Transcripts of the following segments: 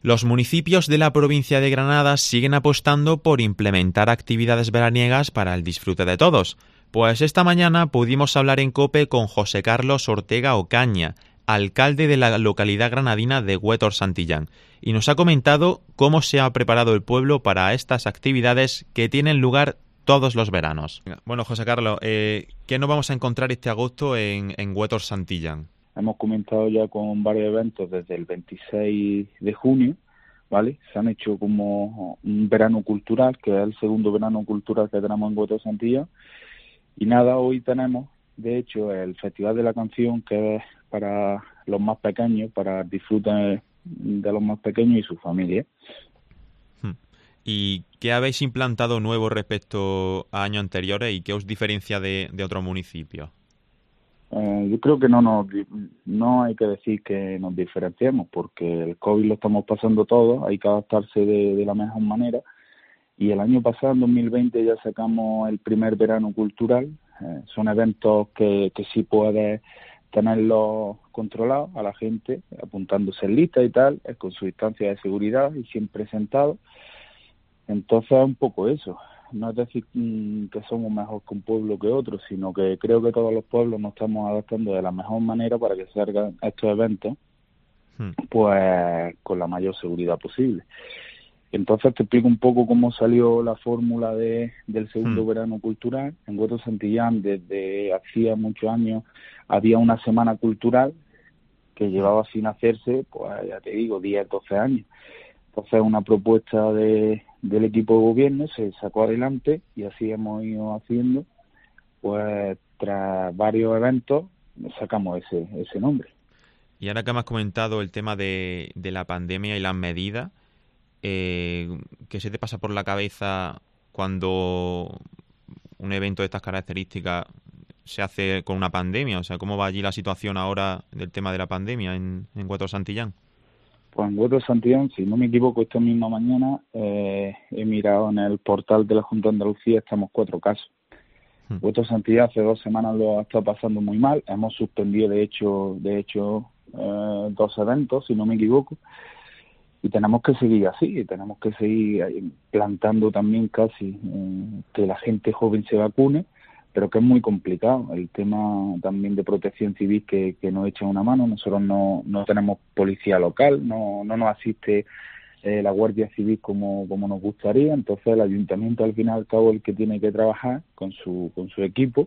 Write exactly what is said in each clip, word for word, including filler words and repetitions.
Los municipios de la provincia de Granada siguen apostando por implementar actividades veraniegas para el disfrute de todos. Pues esta mañana pudimos hablar en COPE con José Carlos Ortega Ocaña, alcalde de la localidad granadina de Huétor Santillán, y nos ha comentado cómo se ha preparado el pueblo para estas actividades que tienen lugar todos los veranos. Bueno, José Carlos, eh, ¿qué nos vamos a encontrar este agosto en, en Huétor Santillán? Hemos comentado ya con varios eventos desde el veintiséis de junio, ¿vale? Se han hecho como un verano cultural, que es el segundo verano cultural que tenemos en Huétor Santillán. Y nada, hoy tenemos, de hecho, el Festival de la Canción, que es para los más pequeños, para disfrutar de los más pequeños y su familia. ¿Y qué habéis implantado nuevo respecto a años anteriores y qué os diferencia de, de otros municipios? Eh, yo creo que no nos no hay que decir que nos diferenciemos, porque el COVID lo estamos pasando todos, hay que adaptarse de, de la mejor manera. Y el año pasado, en dos mil veinte, ya sacamos el primer verano cultural. Eh, son eventos que, que sí puedes tenerlos controlados a la gente, apuntándose en lista y tal, eh, con su distancia de seguridad y siempre sentados. Entonces es un poco eso. No es decir mmm, que somos mejor que un pueblo que otro, sino que creo que todos los pueblos nos estamos adaptando de la mejor manera para que salgan estos eventos hmm. pues con la mayor seguridad posible. Entonces te explico un poco cómo salió la fórmula de del segundo hmm. verano cultural. En Huétor Santillán, desde hacía muchos años, había una semana cultural que llevaba sin hacerse, pues ya te digo, diez, doce años. Entonces una propuesta de del equipo de gobierno se sacó adelante y así hemos ido haciendo, pues tras varios eventos sacamos ese ese nombre. Y ahora que me has comentado el tema de, de la pandemia y las medidas, eh, ¿qué se te pasa por la cabeza cuando un evento de estas características se hace con una pandemia? O sea, ¿cómo va allí la situación ahora del tema de la pandemia en, en Huétor Santillán? Pues en Huétor Santillán, si no me equivoco, esta misma mañana eh, he mirado en el portal de la Junta de Andalucía, estamos cuatro casos. Hmm. Huétor Santillán hace dos semanas lo ha estado pasando muy mal, hemos suspendido de hecho de hecho eh, dos eventos, si no me equivoco, y tenemos que seguir así, tenemos que seguir plantando también casi eh, que la gente joven se vacune, pero que es muy complicado. El tema también de protección civil que, que nos echa una mano. Nosotros no, no tenemos policía local, no, no nos asiste eh, la Guardia Civil como, como nos gustaría. Entonces el ayuntamiento al fin y al cabo es el que tiene que trabajar con su, con su equipo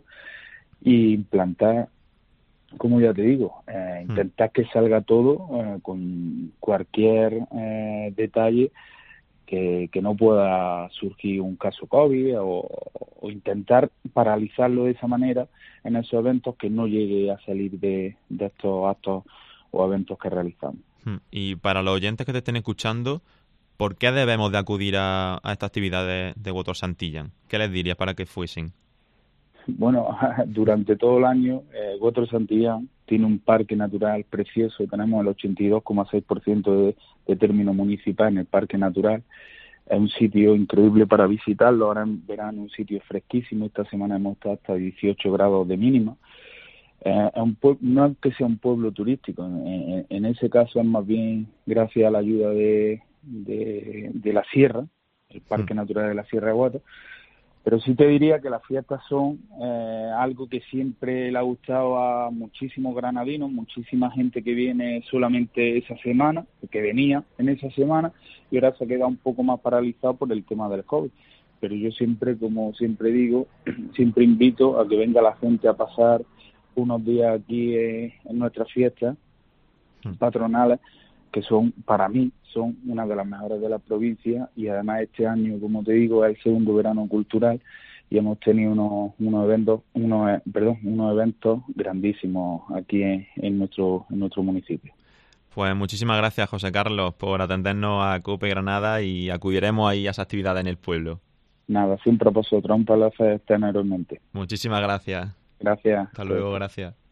y implantar, como ya te digo, eh, intentar que salga todo eh, con cualquier eh, detalle Que, que no pueda surgir un caso COVID o, o intentar paralizarlo de esa manera en esos eventos, que no llegue a salir de, de estos actos o eventos que realizamos. Y para los oyentes que te estén escuchando, ¿por qué debemos de acudir a, a estas actividades de Huétor Santillán? ¿Qué les dirías para que fuesen? Bueno, durante todo el año, eh, Huétor Santillán tiene un parque natural precioso. Tenemos el ochenta y dos coma seis por ciento de, de término municipal en el parque natural. Es un sitio increíble para visitarlo. Ahora en verano un sitio fresquísimo. Esta semana hemos estado hasta dieciocho grados de mínima. Eh, es un pueblo, no es que sea un pueblo turístico. En, en, en ese caso es más bien gracias a la ayuda de, de, de la sierra, el parque sí. natural de la Sierra de Huétor. Pero sí te diría que las fiestas son eh, algo que siempre le ha gustado a muchísimos granadinos, muchísima gente que viene solamente esa semana, que venía en esa semana, y ahora se queda un poco más paralizado por el tema del COVID. Pero yo siempre, como siempre digo, siempre invito a que venga la gente a pasar unos días aquí eh, en nuestras fiestas patronales, que son, para mí, son una de las mejores de la provincia, y además este año, como te digo, es el segundo verano cultural y hemos tenido unos unos eventos, unos perdón, unos eventos grandísimos aquí en, en nuestro en nuestro municipio. Pues muchísimas gracias, José Carlos, por atendernos a COPE Granada, y acudiremos ahí a esa actividad en el pueblo. Nada, siempre a vosotros, un placer tenerosmente. Muchísimas gracias. Gracias. Hasta luego, gracias.